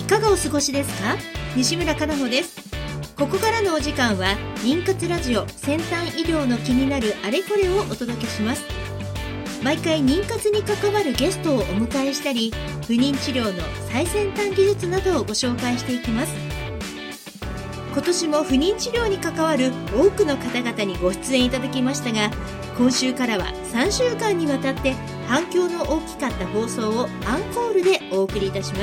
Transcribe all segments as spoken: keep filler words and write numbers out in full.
かがお過ごしですか？西村かなほです。ここからのお時間は妊活ラジオ先端医療の気になるあれこれをお届けします。毎回妊活に関わるゲストをお迎えしたり、不妊治療の最先端技術などをご紹介していきます。今年も不妊治療に関わる多くの方々にご出演いただきましたが、今週からはさんしゅうかんにわたって反響の大きかった放送をアンコールでお送りいたします。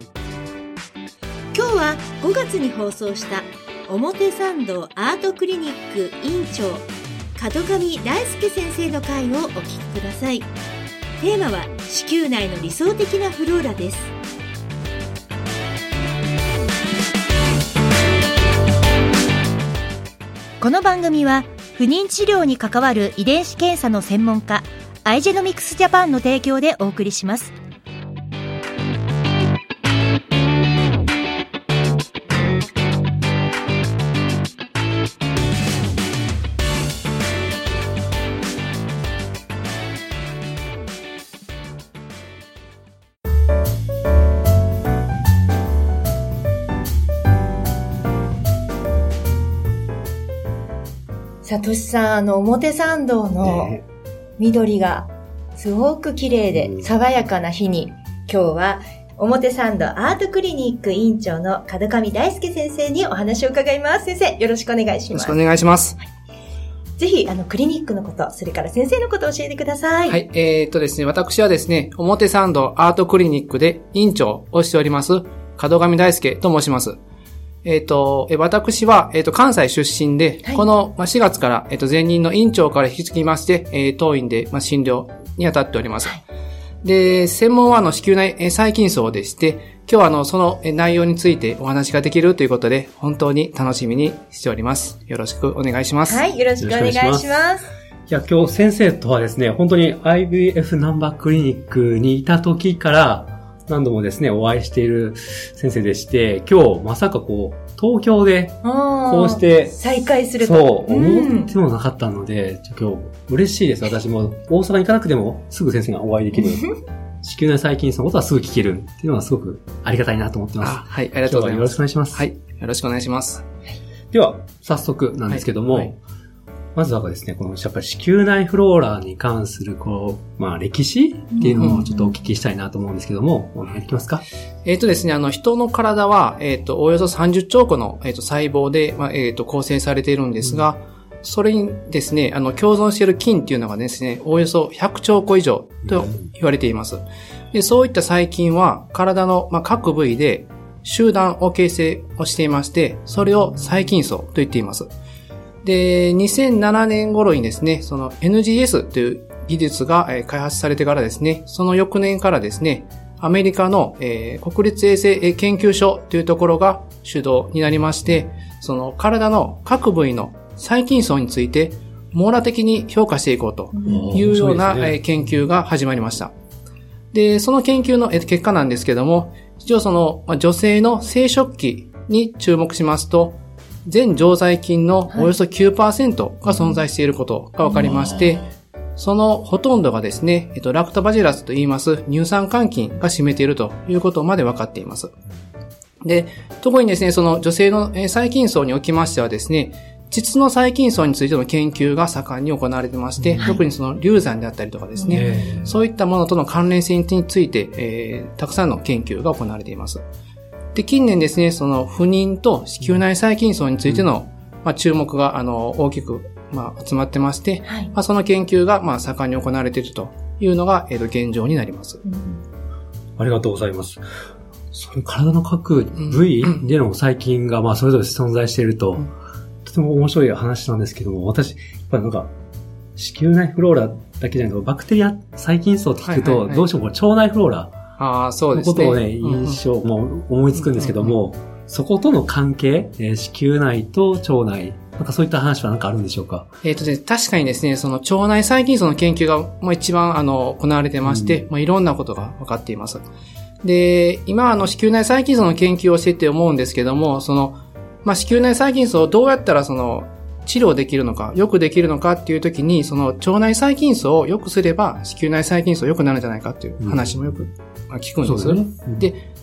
今日はごがつに放送した表参道アートクリニック院長門上大輔先生の回をお聞きください。テーマは子宮内の理想的なフローラです。この番組は不妊治療に関わる遺伝子検査の専門家アイジェノミクスジャパンの提供でお送りします。さとしさん、あの表参道の緑がすごく綺麗で爽やかな日に、今日は表参道アートクリニック院長の門上大輔先生にお話を伺います。先生、よろしくお願いします。 よろしくお願いします。 はい、ぜひあのクリニックのこと、それから先生のことを教えてください。 はい、えー、っとですね、私はですね、表参道アートクリニックで院長をしております門上大輔と申します。えっ、ー、と、私は、えっ、ー、と、関西出身で、はい、このしがつから、えっ、ー、と、前任の院長から引き継ぎまして、えー、当院で、まあ、診療に当たっております。はい、で、専門は、あの、子宮内細菌層でして、今日は、あの、その内容についてお話ができるということで、本当に楽しみにしております。よろしくお願いします。 はい、よろしくお願いします。いや、今日先生とはですね、本当に アイブイエフ ナンバークリニックにいた時から、何度もですね、お会いしている先生でして、今日まさかこう、東京で、こうして、 再会すると。 そう、思ってもなかったので、うん、今日嬉しいです。私も大阪に行かなくてもすぐ先生がお会いできる。子宮内細菌層のことはすぐ聞けるっていうのはすごくありがたいなと思ってます。 あ、はい、ありがとうございます。 よろしくお願いします。 はい、よろしくお願いします。 では、早速なんですけども、はいはい、まずはですね、このやっぱり子宮内フローラに関するこう、まあ歴史っていうのをちょっとお聞きしたいなと思うんですけども、お願いできますか？ えっとですね、あの人の体は、えっと、およそさんじゅっちょうこの、えっと、細胞で、まあ、えっと、構成されているんですが、うん、それにですね、あの、共存している菌っていうのがですね、およそひゃくちょうこ以上と言われています。で、そういった細菌は体の、まあ、各部位で集団を形成をしていまして、それを細菌層と言っています。で、にせんななねん頃にですね、その エヌジーエス という技術が開発されてからですね、その翌年からですね、アメリカの、えー、国立衛生研究所というところが主導になりまして、その体の各部位の細菌層について網羅的に評価していこうというような、ね、研究が始まりました。で、その研究の結果なんですけども、一応その女性の生殖器に注目しますと、全常在菌のおよそ きゅうパーセント が存在していることが分かりまして、はい、そのほとんどがですね、えっと、ラクトバジラスと言います乳酸桿菌が占めているということまで分かっています。で、特にですね、その女性の細菌層におきましてはですね、膣の細菌層についての研究が盛んに行われてまして、はい、特にその流産であったりとかですね、そういったものとの関連性について、えー、たくさんの研究が行われています。で、近年ですね、その不妊と子宮内細菌層についての、まあ、注目が、あの、大きく、まあ、集まってまして、はい、まあ、その研究が、まあ、盛んに行われているというのが、えっと、現状になります。うん、 ありがとうございます。その体の各部位での細菌が、まあ、それぞれ存在していると、うん、とても面白い話なんですけども、私、やっぱりなんか、子宮内フローラだけじゃなくて、バクテリア、細菌層って聞くと、はいはいはい、どうしてもこう腸内フローラ、 ああ、そうですね。 のことをね、印象、もう思いつくんですけども、うんうんうん、そことの関係、えー、子宮内と腸内、なんかそういった話はなんかあるんでしょうか？ えっとですね、確かにですね、その腸内細菌層の研究がもう一番あの、行われてまして、うん、まあいろんなことが分かっています。で、今あの、子宮内細菌層の研究をしてて思うんですけども、その、まあ子宮内細菌層をどうやったらその、治療できるのか、よくできるのかっていう時に、その腸内細菌層をよくすれば、子宮内細菌層良くなるんじゃないかっていう話もよく聞くんです。うん、で、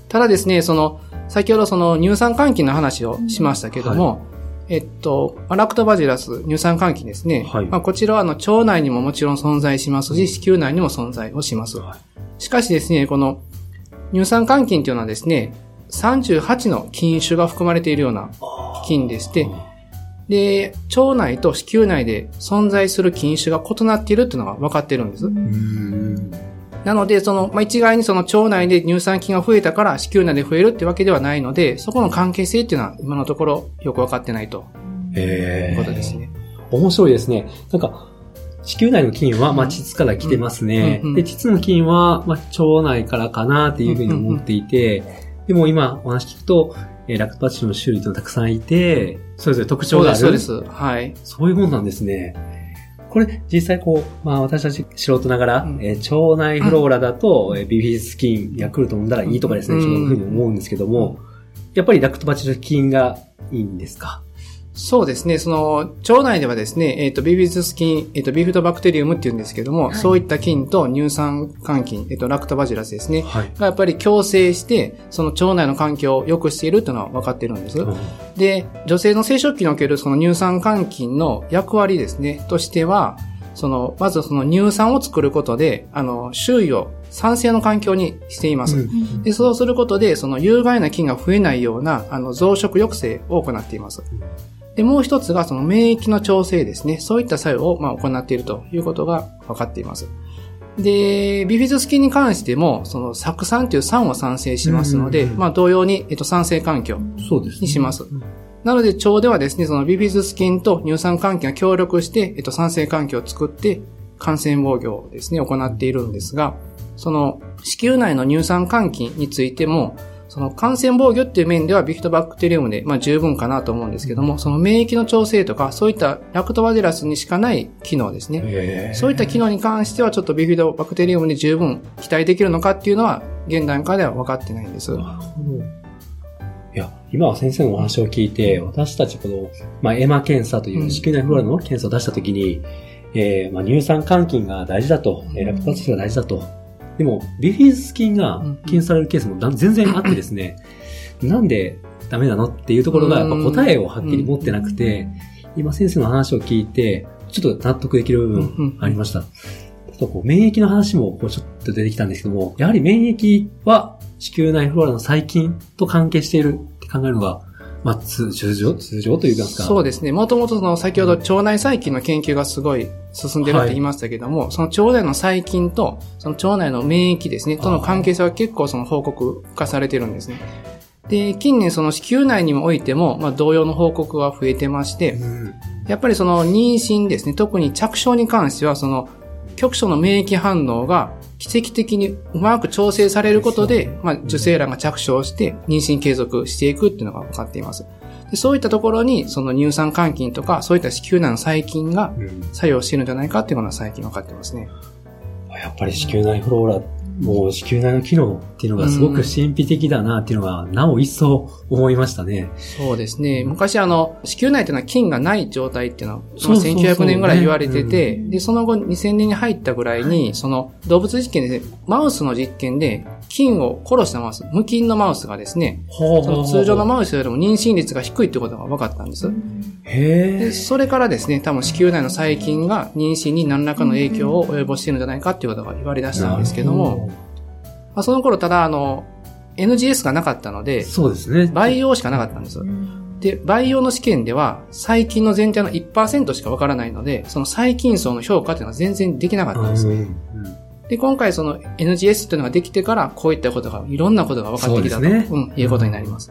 ただですね、その、先ほどその乳酸桿菌の話をしましたけども、はい、えっと、ラクトバジラス、乳酸桿菌ですね。はい、まあ、こちらはあの腸内にももちろん存在しますし、子宮内にも存在をします。はい、しかしですね、この乳酸桿菌というのはですね、さんじゅうはちの菌種が含まれているような菌でして、で、腸内と子宮内で存在する菌種が異なっているというのが分かっているんです。うんなので、その、まあ、一概にその腸内で乳酸菌が増えたから子宮内で増えるってわけではないので、そこの関係性っていうのは今のところよく分かってないということですね。 面白いですね。なんか、子宮内の菌は、まあ、膣から来てますね。うんうんうん、で、膣の菌は、まあ、腸内からかなっていうふうに思っていて、うんうんうん、でも今お話聞くと、えー、ラクトバチルの種類というのがたくさんいて、それぞれ特徴がある。 そうです、そうです。はい。 そういうもんなんですね。これ、実際こう、まあ私たち素人ながら、うんえー、腸内フローラだと、うん、ビフィズス菌、ヤクルト飲んだらいいとかですね、そういうふうに思うんですけども、やっぱりラクトバチル菌がいいんですか？ そうですね。その、腸内ではですね、えっ、ー、と、ビフィズス菌、えっ、ー、と、ビフィドバクテリウムって言うんですけども、はい、そういった菌と乳酸桿菌、えっ、ー、と、ラクトバジラスですね、はい、がやっぱり共生して、その腸内の環境を良くしているというのは分かっているんです。うん、で、女性の生殖器におけるその乳酸桿菌の役割ですね、としては、その、まずその乳酸を作ることで、あの、周囲を酸性の環境にしています。うん、で、そうすることで、その有害な菌が増えないような、あの、増殖抑制を行っています。で、もう一つがその免疫の調整ですね。そういった作用をまあ行っているということが分かっています。で、ビフィズス菌に関しても、その酢酸という酸を産生しますので、うんうんうん、まあ同様に、えっと、酸性環境にします。そうですね。なので腸ではですね、そのビフィズス菌と乳酸桿菌が協力して、えっと、酸性環境を作って感染防御をですね、行っているんですが、その子宮内の乳酸桿菌についても、その感染防御っていう面ではビフィドバクテリウムでまあ十分かなと思うんですけども、その免疫の調整とかそういったラクトバジラスにしかない機能ですね。そういった機能に関してはちょっとビフィドバクテリウムで十分期待できるのかっていうのは現段階では分かってないんです。なるほど。 いや、今は先生のお話を聞いて、私たちこの、まあ、エマ検査という子宮内フローラの検査を出したときに、うん、えー、まあ、乳酸桿菌が大事だと、うん、ラクトバジラスが大事だと。でも、ビフィズス菌が検出されるケースも全然あってですね、なんでダメなのっていうところがやっぱ答えをはっきり持ってなくて、今先生の話を聞いて、ちょっと納得できる部分ありました。ちょっとこう免疫の話もこうちょっと出てきたんですけども、やはり免疫は子宮内フローラの細菌と関係しているって考えるのが、まあ、通常、通常というか。 そうですね。もともとその先ほど腸内細菌の研究がすごい進んでるって言いましたけども、はい、その腸内の細菌とその腸内の免疫ですね、との関係性は結構その報告化されてるんですね。で、近年その子宮内にもおいても、まあ同様の報告が増えてまして、うん、やっぱりその妊娠ですね、特に着床に関してはその局所の免疫反応が奇跡的にうまく調整されることで、まあ、受精卵が着床して妊娠継続していくっていうのが分かっています。でそういったところに、その乳酸桿菌とか、そういった子宮内の細菌が作用しているんじゃないかっていうのが最近分かってますね。 やっぱり子宮内フローラ、もう子宮内の機能っていうのがすごく神秘的だなっていうのが、なお一層思いましたね。 そうですね。昔あの、子宮内っていうのは菌がない状態っていうのは、せんきゅうひゃくねんぐらい言われてて、で、その後にせんねんに入ったぐらいに、その動物実験で、ね、マウスの実験で、菌を殺したマウス、無菌のマウスがですね、その通常のマウスよりも妊娠率が低いってことが分かったんです。へでそれからですね、多分子宮内の細菌が妊娠に何らかの影響を及ぼしているんじゃないかっていうことが言われ出したんですけども、まあ、その頃ただあの、エヌジーエス がなかったので、 そうですね。 培養しかなかったんです。で、培養の試験では、細菌の全体の いちパーセント しかわからないので、その細菌層の評価っていうのは全然できなかったんです。うんうん、で、今回その エヌジーエス っていうのができてから、こういったことが、いろんなことが分かってきたと、ねうん、いうことになります。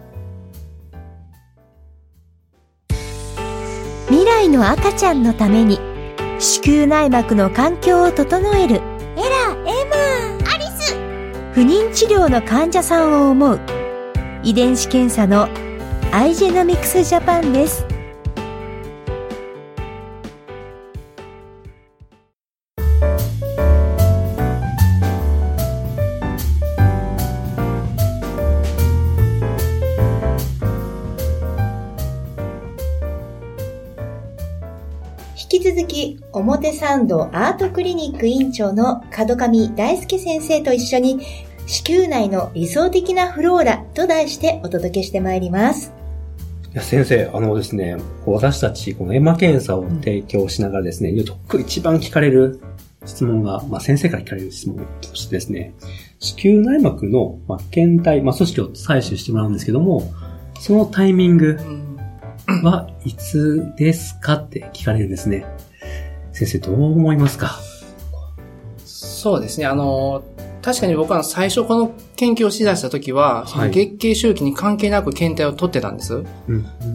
未来の赤ちゃんのために、子宮内膜の環境を整える、エラ、エマ、アリス。不妊治療の患者さんを思う、遺伝子検査のアイジェノミクスジャパンです。引き続き表参道アートクリニック院長の門上大輔先生と一緒に、 子宮内の理想的なフローラと題してお届けしてまいります。 いや先生、あのですね、私たちこのエマ検査を提供しながらですね、よく一番聞かれる質問が、まあ先生から聞かれる質問としてですね、子宮内膜の、まあ、検体、まあ組織を採取してもらうんですけども、そのタイミングはいつですかって聞かれるんですね。先生どう思いますか？ そうですね、あの、確かに僕は最初この研究をしだした時は、その月経周期に関係なく検体を取ってたんです。はい、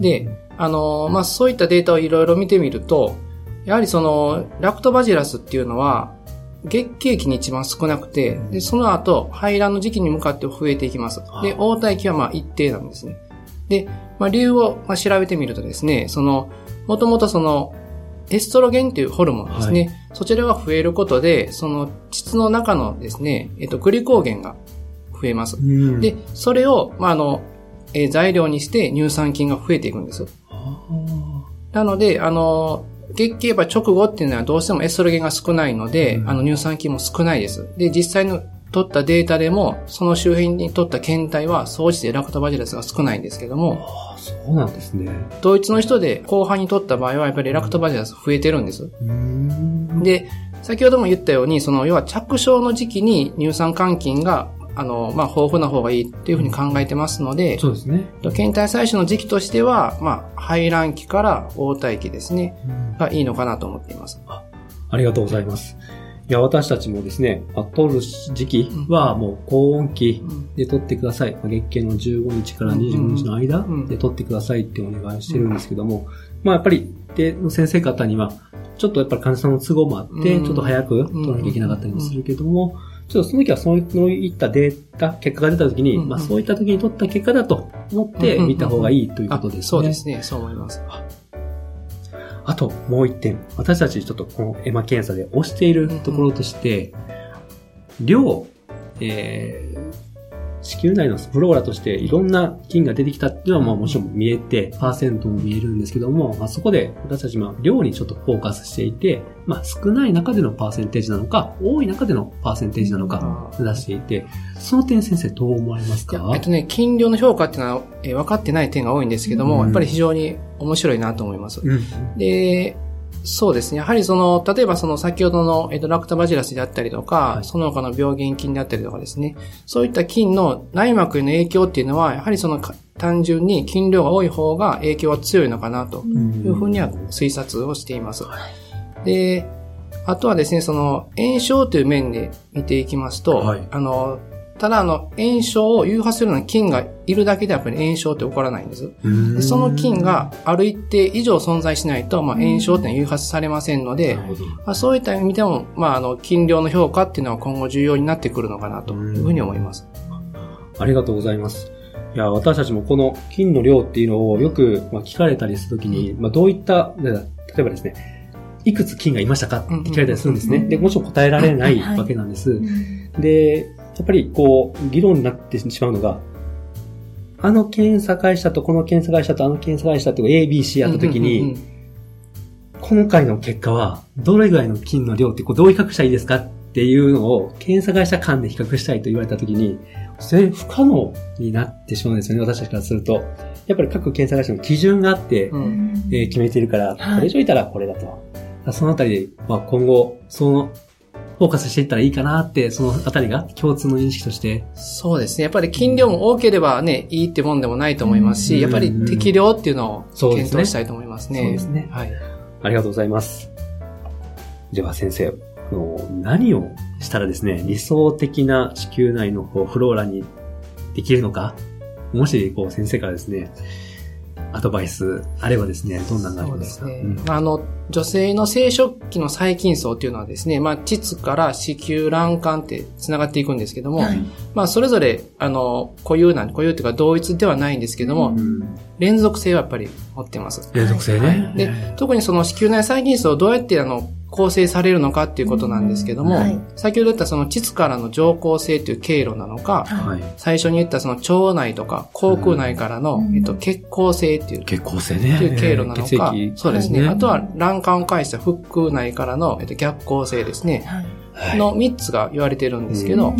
で、あの、まあ、そういったデータをいろいろ見てみると、やはりその、ラクトバジラスっていうのは、月経期に一番少なくて、で、その後、排卵の時期に向かって増えていきます。で、黄体期はまあ一定なんですね。で、まあ、理由をまあ調べてみるとですね、その、もともとその、エストロゲンっていうホルモンですね。はい、そちらが増えることで、その膣の中のですね、えっと、グリコーゲンが増えます。うん、で、それを、まあ、あの、えー、材料にして乳酸菌が増えていくんです。なので、あの、月経は直後っていうのはどうしてもエストロゲンが少ないので、うん、あの、乳酸菌も少ないです。で、実際の取ったデータでも、その周辺に取った検体は、総じてラクトバジラスが少ないんですけども、 ああ、そうなんですね。 同一の人で後半に取った場合は、やっぱりラクトバジラス増えてるんです。うーんで、先ほども言ったように、その、要は着床の時期に乳酸換菌が、あの、まあ、豊富な方がいいっていうふうに考えてますので、 そうですね。 検体採取の時期としては、まあ、排卵期から黄体期ですね、がいいのかなと思っています。 あ、ありがとうございます。いや、私たちもですね、取る時期はもう高温期で取ってください。月経のじゅうごにちからにじゅうごにちの間で取ってくださいってお願いしてるんですけども、まあやっぱり、で、先生方には、ちょっとやっぱり患者さんの都合もあって、ちょっと早く取らなきゃいけなかったりもするけども、ちょっとその時はそういったデータ、結果が出た時に、まあそういった時に取った結果だと思って見た方がいいということですね。 そうですね、そう思います。 あともう一点、私たちちょっとこのエマ検査で推しているところとして、うんうん、量、えー、子宮内のフローラとしていろんな菌が出てきたっていうのはまあもちろん見えて、パーセントも見えるんですけども、まあ、そこで私たちは量にちょっとフォーカスしていて、まあ少ない中でのパーセンテージなのか、多い中でのパーセンテージなのか出していて、その点先生どう思われますか？ えっとね、菌量の評価っていうのは、えー、分かってない点が多いんですけども、うん、やっぱり非常に面白いなと思います。うん、で、そうですね。やはりその、例えばその先ほどの、えっと、ラクトバジラスであったりとか、はい、その他の病原菌であったりとかですね。そういった菌の内膜への影響っていうのは、やはりその単純に菌量が多い方が影響は強いのかなというふうには推察をしています。うん、で、あとはですね、その炎症という面で見ていきますと、はい、あの、ただあの、炎症を誘発するような菌がいるだけでやっぱり炎症って起こらないんです。でその菌がある一定以上存在しないと、まあ、炎症ってのは誘発されませんので、まあ、そういった意味でも、まあ、あの、菌量の評価っていうのは今後重要になってくるのかなというふうに思います。 ありがとうございます。いや、私たちもこの菌の量っていうのをよく、まあ、聞かれたりするときに、まあ、どういった、例えばですね、いくつ菌がいましたかって聞かれたりするんですね。で、もちろん答えられないわけなんです。で、やっぱりこう、議論になってしまうのが、あの検査会社とこの検査会社とあの検査会社と エービーシー やったときに、今回の結果はどれぐらいの菌の量ってこうどう比較したらいいですかっていうのを検査会社間で比較したいと言われたときに、それ不可能になってしまうんですよね、私たちからすると。やっぱり各検査会社の基準があって、うんえー、決めているから、これ以上いたらこれだと。そのあたりで、まあ、今後、その、フォーカスしていったらいいかなって、そのあたりが共通の認識として。 そうですね。やっぱり菌量も多ければね、いいってもんでもないと思いますし、うん、やっぱり適量っていうのを検討したいと思いますね。 そうですね。はい。ありがとうございます。では先生、あの何をしたらですね、理想的な子宮内のこうフローラにできるのか、もしこう先生からですね、アドバイスあればですね、どんなになるんですか？そうですね。うん、あの、 女性の生殖器の細菌層っていうのはですね、まあ、膣から子宮卵管って繋がっていくんですけども、はい、まあ、それぞれ、あの、固有なん、固有っていうか同一ではないんですけども、うん、連続性はやっぱり持ってます。 連続性ね。はい、 で、特にその子宮内細菌層をどうやってあの、構成されるのかっていうことなんですけども、はい、先ほど言ったその膣からの上行性という経路なのか、はい、最初に言ったその腸内とか口腔内からの、うん、えっと、血行性っていう、 血行性ね。 っていう経路なのか、そうですね。あとは卵管を介した腹腔内からの、えっと、逆行性ですね。はい、のみっつが言われてるんですけど、うん、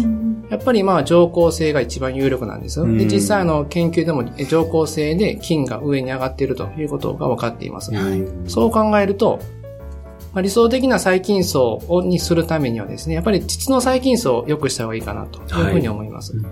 やっぱりまあ常効性が一番有力なんですよ。で、実際あの研究でも常効性で菌が上に上がっているということが分かっています。そう考えると、まあ、理想的な細菌層をにするためにはですね、やっぱり膣の細菌層を良くした方がいいかなというふうに思います。はい、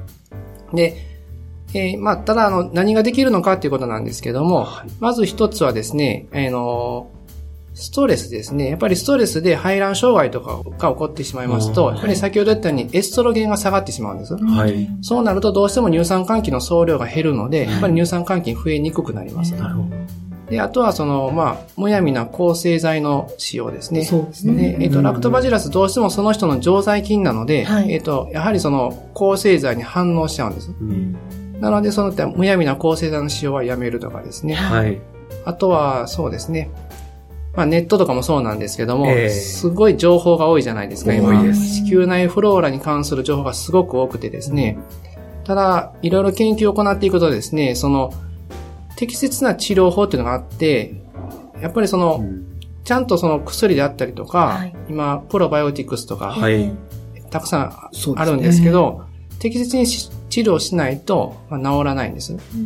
で、えー、まあ、ただあの何ができるのかということなんですけども、はい、まず一つはですね、あのストレスですね。やっぱりストレスで排卵障害とかが起こってしまいますと、やっぱり先ほど言ったようにエストロゲンが下がってしまうんです。はい、そうなるとどうしても乳酸菌の総量が減るので、やっぱり乳酸菌増えにくくなります。なるほど。で、あとはその、まあ、むやみな抗生剤の使用ですね。そうですね。えっと、ラクトバジラスどうしてもその人の常在菌なので、はい、えっと、やはりその抗生剤に反応しちゃうんです。うん、なので、そのむやみな抗生剤の使用はやめるとかですね。はい。あとは、そうですね。まあ、ネットとかもそうなんですけども、えー、すごい情報が多いじゃないですか、今。子宮内フローラに関する情報がすごく多くてですね。ただ、いろいろ研究を行っていくとですね、その、適切な治療法っていうのがあって、やっぱりその、うん、ちゃんとその薬であったりとか、はい、今、プロバイオティクスとか、はい、たくさんあるんですけど、ね、適切に治療しないと、まあ、治らないんです。うん、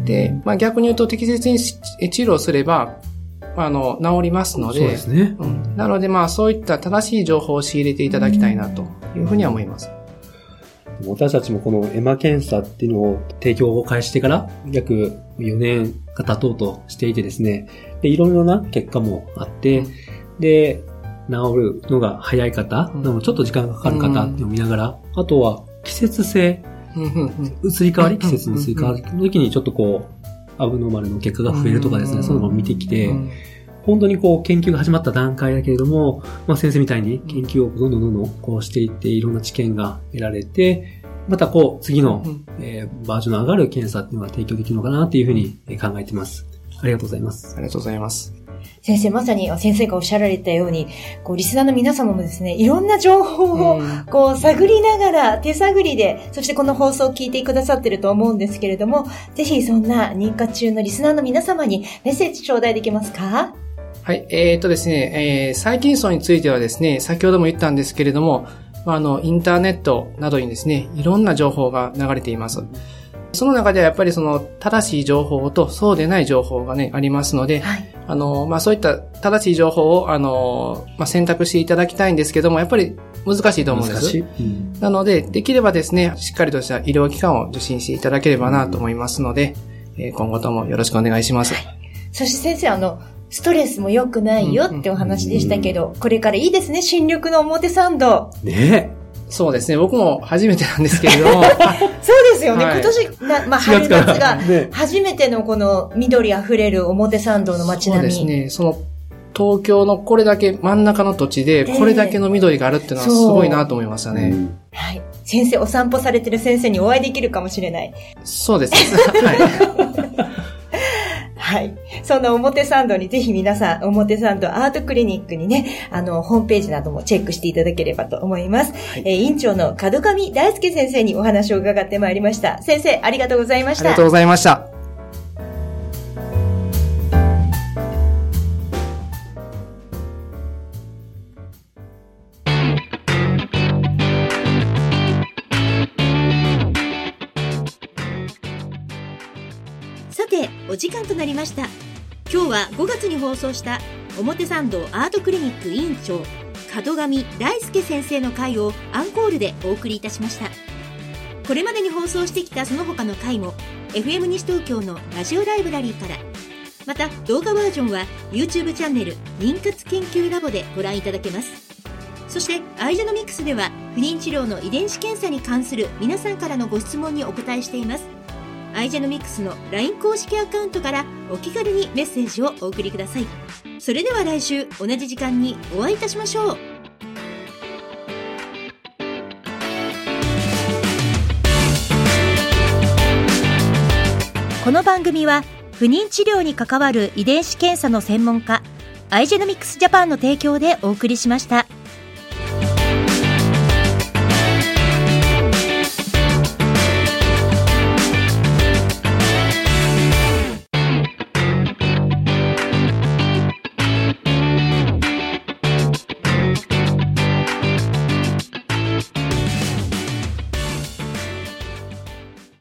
で、まあ、逆に言うと適切に治療すれば、あの、治りますので、そうですね。うん、なので、まあ、そういった正しい情報を仕入れていただきたいなというふうには思います。 私たちもこのエマ検査っていうのを提供を開始してから約よねんが経とうとしていてですね。で、いろいろな結果もあって、で、治るのが早い方、でもちょっと時間がかかる方っていうのを見ながら、あとは季節性、移り変わり、季節の移り変わりの時にちょっとこう、アブノーマルの結果が増えるとかですね、そういうのを見てきて、本当にこう研究が始まった段階だけれども、まあ先生みたいに研究をどんどんどんどんこうしていっていろんな知見が得られて、またこう次の、えー、バージョンの上がる検査っていうのが提供できるのかなっていうふうに考えています。ありがとうございます。 ありがとうございます。 先生、まさに先生がおっしゃられたように、こうリスナーの皆様もですね、いろんな情報をこう探りながら手探りで、そしてこの放送を聞いてくださってると思うんですけれども、ぜひそんな妊活中のリスナーの皆様にメッセージ頂戴できますか？ はい、えー、っとですね、えー、細菌層についてはですね、先ほども言ったんですけれども、あの、インターネットなどにですね、いろんな情報が流れています。その中ではやっぱりその正しい情報とそうでない情報がね、ありますので、はい、あの、まあ、そういった正しい情報を、あの、まあ、選択していただきたいんですけども、やっぱり難しいと思うんです。難しい。うん、なので、できればですね、しっかりとした医療機関を受診していただければなと思いますので、うん、えー、今後ともよろしくお願いします。はい、 そして先生、あの、ストレスも良くないよってお話でしたけど、うんうん、これからいいですね、新緑の表参道。 ねえ。 そうですね。僕も初めてなんですけれども。 そうですよね。はい、今年、まあ、春夏が初めてのこの緑あふれる表参道の街並み。 そうですね。その、東京のこれだけ真ん中の土地で、これだけの緑があるっていうのはすごいなと思いましたね。 はい。先生、お散歩されてる先生にお会いできるかもしれない。 そうですね。はい。 はい。そんな表参道にぜひ皆さん、表参道アートクリニックにね、あの、ホームページなどもチェックしていただければと思います。はい、えー、院長の門上大輔先生にお話を伺ってまいりました。先生、ありがとうございました。 ありがとうございました。 お時間となりました。今日はごがつに放送した表参道アートクリニック院長門上大輔先生の回をアンコールでお送りいたしました。これまでに放送してきたその他の回も エフエム 西東京のラジオライブラリーから、また動画バージョンは YouTube チャンネル妊活研究ラボでご覧いただけます。そしてアイジェノミクスでは不妊治療の遺伝子検査に関する皆さんからのご質問にお答えしています。アイジェノミクスの ライン 公式アカウントからお気軽にメッセージをお送りください。それでは来週同じ時間にお会いいたしましょう。この番組は不妊治療に関わる遺伝子検査の専門家アイジェノミクスジャパンの提供でお送りしました。